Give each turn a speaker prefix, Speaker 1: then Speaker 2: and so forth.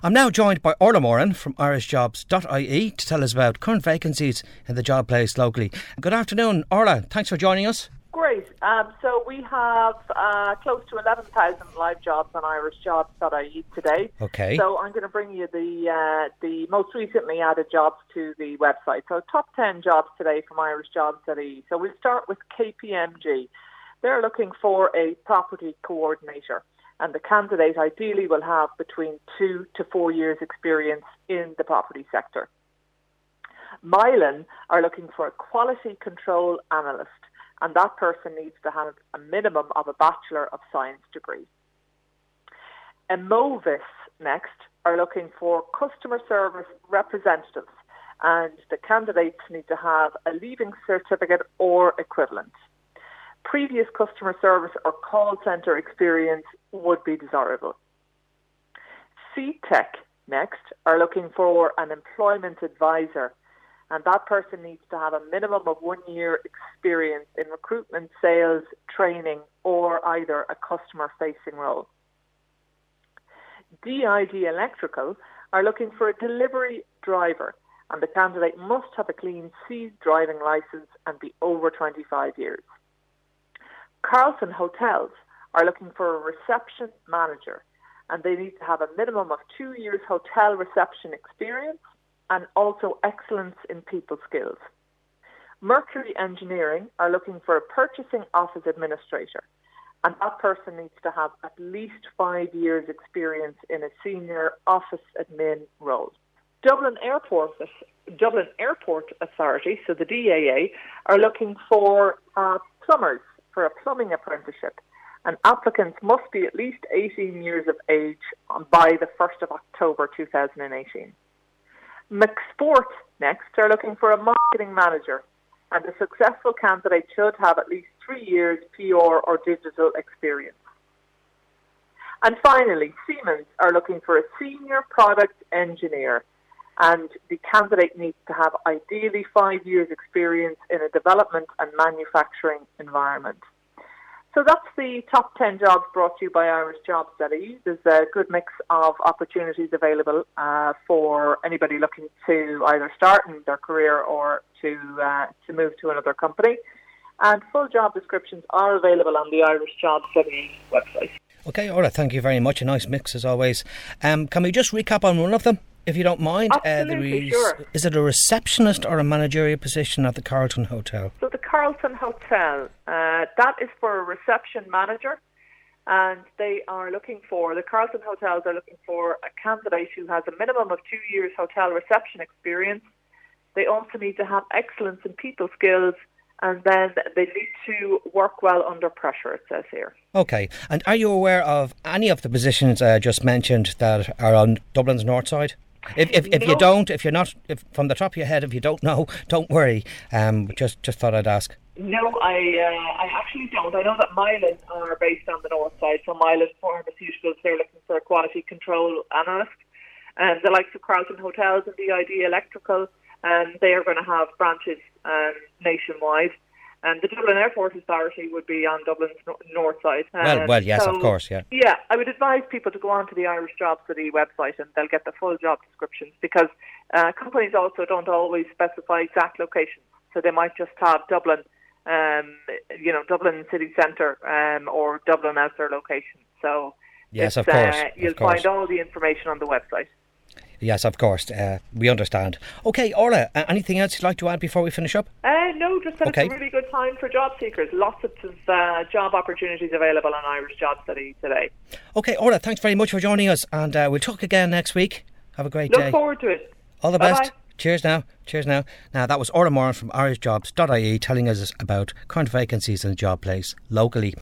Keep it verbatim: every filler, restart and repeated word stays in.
Speaker 1: I'm now joined by Orla Moran from irish jobs dot I E to tell us about current vacancies in the job place locally. Good afternoon, Orla. Thanks for joining us.
Speaker 2: Great. Um, so we have uh, close to eleven thousand live jobs on irish jobs dot I E today.
Speaker 1: Okay.
Speaker 2: So I'm going to bring you the uh, the most recently added jobs to the website. So top ten jobs today from irish jobs dot I E. So we'll start with K P M G. They're looking for a property coordinator, and the candidate ideally will have between two to four years experience in the property sector. Mylan are looking for a quality control analyst, and that person needs to have a minimum of a Bachelor of Science degree. Emovis, next, are looking for customer service representatives, and the candidates need to have a leaving certificate or equivalent. Previous customer service or call centre experience would be desirable. C Tech, next, are looking for an employment advisor, and that person needs to have a minimum of one year experience in recruitment, sales, training, or either a customer-facing role. D I D Electrical are looking for a delivery driver, and the candidate must have a clean C driving licence and be over twenty-five years. Carlton Hotels are looking for a reception manager, and they need to have a minimum of two years hotel reception experience and also excellence in people skills. Mercury Engineering are looking for a purchasing office administrator, and that person needs to have at least five years experience in a senior office admin role. Dublin Airport, Dublin Airport Authority, so the D A A, are looking for uh, plumbers for a plumbing apprenticeship, and applicants must be at least eighteen years of age by the first of October two thousand eighteen. McSport, next, are looking for a marketing manager, and the successful candidate should have at least three years P R or digital experience. And finally, Siemens are looking for a senior product engineer, and the candidate needs to have ideally five years experience in a development and manufacturing environment. So that's the top ten jobs brought to you by irish jobs dot I E. There's a good mix of opportunities available uh, for anybody looking to either start in their career or to uh, to move to another company. And full job descriptions are available on the irish jobs dot I E website.
Speaker 1: Okay, Orla, thank you very much. A nice mix as always. Um, can we just recap on one of them, if you don't mind?
Speaker 2: Absolutely,
Speaker 1: uh,
Speaker 2: sure.
Speaker 1: Is it a receptionist or a managerial position at the Carlton Hotel?
Speaker 2: So the Carlton Hotel, uh, that is for a reception manager, and they are looking for, the Carlton Hotels are looking for a candidate who has a minimum of two years hotel reception experience. They also need to have excellence in people skills, and then they need to work well under pressure, it says here.
Speaker 1: Okay, and are you aware of any of the positions I uh, just mentioned that are on Dublin's north side? If if, if no. you don't, if you're not, if from the top of your head, if you don't know, don't worry. Um, just just thought I'd ask.
Speaker 2: No, I uh, I actually don't. I know that Mylan are based on the north side. So Mylan Pharmaceuticals, they're looking for a quality control analyst, and the likes of Carlton Hotels and D I D Electrical, and they are going to have branches um, nationwide. And the Dublin Airport Authority would be on Dublin's no- north side. Um,
Speaker 1: well, well, yes,
Speaker 2: so,
Speaker 1: of course, yeah.
Speaker 2: Yeah, I would advise people to go onto the irish jobs dot I E website, and they'll get the full job descriptions, because uh, companies also don't always specify exact locations. So they might just have Dublin, um, you know, Dublin city centre um, or Dublin outer location. So
Speaker 1: yes, of course,
Speaker 2: uh, you'll
Speaker 1: of course.
Speaker 2: find all the information on the website.
Speaker 1: Yes, of course. Uh, we understand. Okay, Orla, uh, anything else you'd like to add before we finish up?
Speaker 2: Uh, no, just that
Speaker 1: okay.
Speaker 2: It's a really good time for job seekers. Lots of uh, job opportunities available on irish jobs dot I E today.
Speaker 1: Okay, Orla, thanks very much for joining us, and uh, we'll talk again next week. Have a great
Speaker 2: Look
Speaker 1: day.
Speaker 2: Look forward to it.
Speaker 1: All the
Speaker 2: Bye-bye.
Speaker 1: best. Cheers now. Cheers now. Now, that was Orla Moran from irish jobs dot I E telling us about current vacancies in the job place locally.